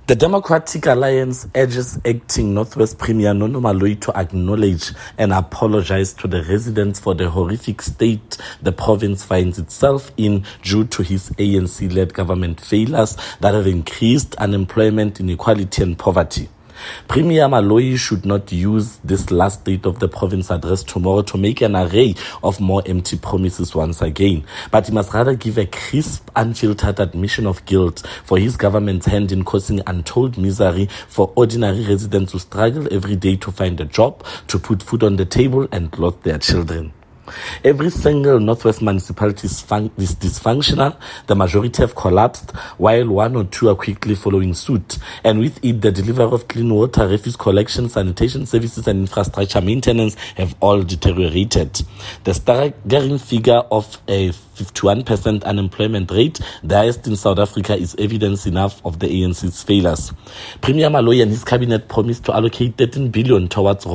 The Democratic Alliance urges acting Northwest Premier Nono Maloyi to acknowledge and apologize to the residents for the horrific state the province finds itself in due to his ANC-led government failures that have increased unemployment, inequality and poverty. Premier Maloyi should not use this last State of the Province address tomorrow to make an array of more empty promises once again, but he must rather give a crisp, unfiltered admission of guilt for his government's hand in causing untold misery for ordinary residents who struggle every day to find a job, to put food on the table and clothe their children. Every single Northwest municipality is dysfunctional. The majority have collapsed, while one or two are quickly following suit. And with it, the delivery of clean water, refuse collection, sanitation services, and infrastructure maintenance have all deteriorated. The staggering figure of a 51% unemployment rate, the highest in South Africa, is evidence enough of the ANC's failures. Premier Maloyi and his cabinet promised to allocate 13 billion towards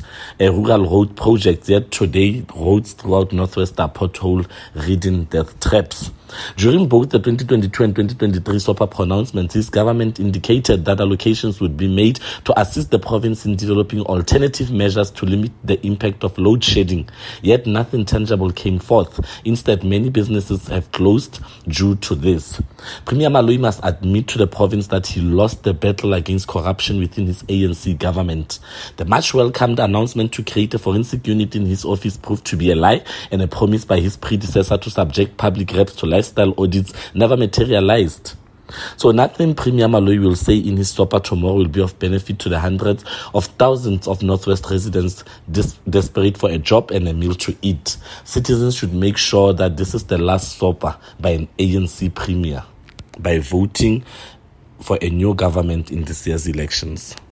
rural road projects, yet today roads throughout Northwest are pothole-ridden death traps. During both the 2022 and 2023 SOPA pronouncements, his government indicated that allocations would be made to assist the province in developing alternative measures to limit the impact of load shedding. Yet nothing tangible came forth. Instead, many businesses have closed due to this. Premier Maloyi must admit to the province that he lost the battle against corruption within his ANC government. The much welcomed announcement to create a forensic unit in his office proved to be a lie, and a promise by his predecessor to subject public reps to lifestyle audits never materialized. So nothing Premier Maloyi will say in his SOPA tomorrow will be of benefit to the hundreds of thousands of Northwest residents desperate for a job and a meal to eat. Citizens should make sure that this is the last SOPA by an ANC premier by voting for a new government in this year's elections.